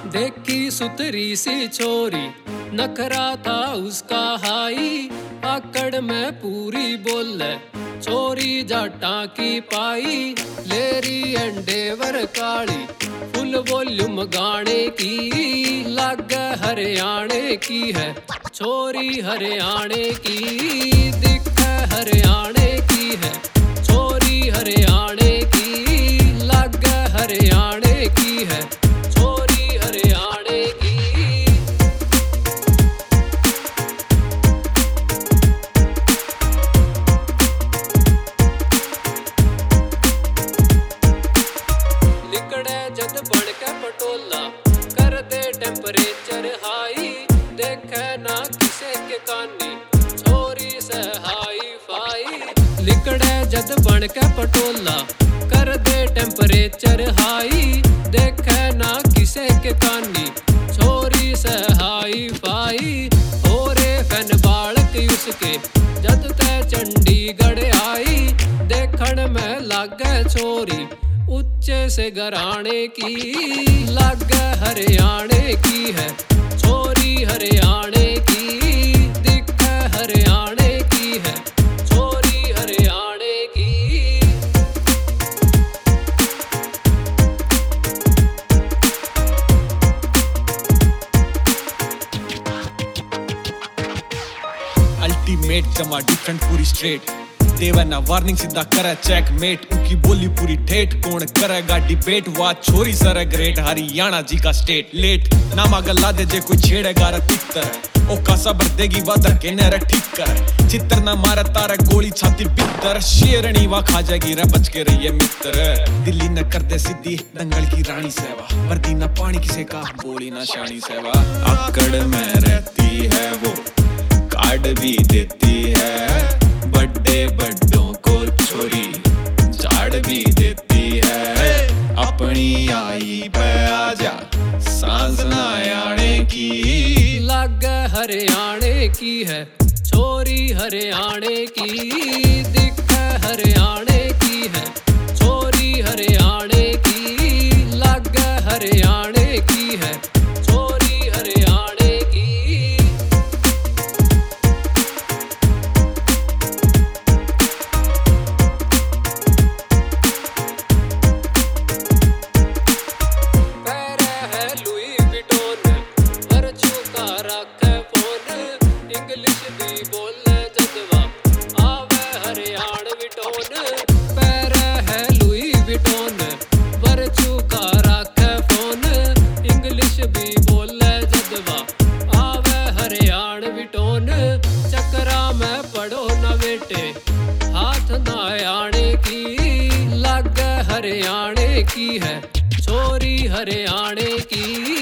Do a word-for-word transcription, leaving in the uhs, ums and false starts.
देखी सुतरी सी छोरी, नखरा था उसका हाई, आकड़ में पूरी बोले छोरी जाटा की पाई। लेरी एंडेवर काली, फुल वॉल्यूम गाने की, लग हरियाणे की है छोरी हरियाणे की, दिख हरियाणे की है छोरी हरियाणे की, लग हरियाणे की है छोरी हरियाणे की। लिकड़े जद बन के पटोला, कर दे टेम्परेचर हाई, देखे ना किसे के कानी छोरी से हाई फाई। लिकड़े जद बन के पटोला, कर दे टेम्परेचर हाई, देखे ना किसे के कानी छोरी से हाई फाई। होरे फैन बालक उसके जद ते चंडीगढ़ आई, देखण में लागे छोरी उच्चे से घराने की, लग हरियाणे की है छोरी हरियाणे की, दिख हरियाणे की है छोरी हरियाणे की। अल्टीमेट जमा डिफरेंट पूरी स्ट्रेट, देवना वार्निंग सीधा करे चेकमेट, उनकी बोली पूरी ठेठ, कौन करेगा डिबेट, वाह छोरी सर ग्रेट, हरियाणा जी का स्टेट लेट। नामा गल्ला दे जे कोई छेड़ेगा रे तितर, ओ कासा भर देगी वादर के नेरे ठीक कर, चित्तर ना मारे तारा गोली छाती बितर, शेरनी वा खा जाएगी रे बच के रहिए मित्र। दिल्ली न कर दे सीधी दंगल की रानी सेवा, वर्दी ना पानी किसे का बोली ना शानी सेवा। आकड़ में रहती है वो, कार्ड भी देती है, बड़े बड़ों को छोरी झाड़ भी देती है, अपनी आई पे आजा सांस ना आने की, लग हरियाणे की है छोरी हरियाणे की, दिख हरियाणे की है छोरी हरियाणे की, लग हरियाणे की है छोरी हरियाणे की। इंग्लिश भी बोले जदवा आवे हरियाण विटोन, पैर है लुई विटोन, वर्चू का राखे फोन। इंग्लिश भी बोले जदवा आवे हरियाण विटोन, चक्रा में पड़ो न बेटे हाथ ना आने की, लग हरियाणे की है छोरी हरियाणे की।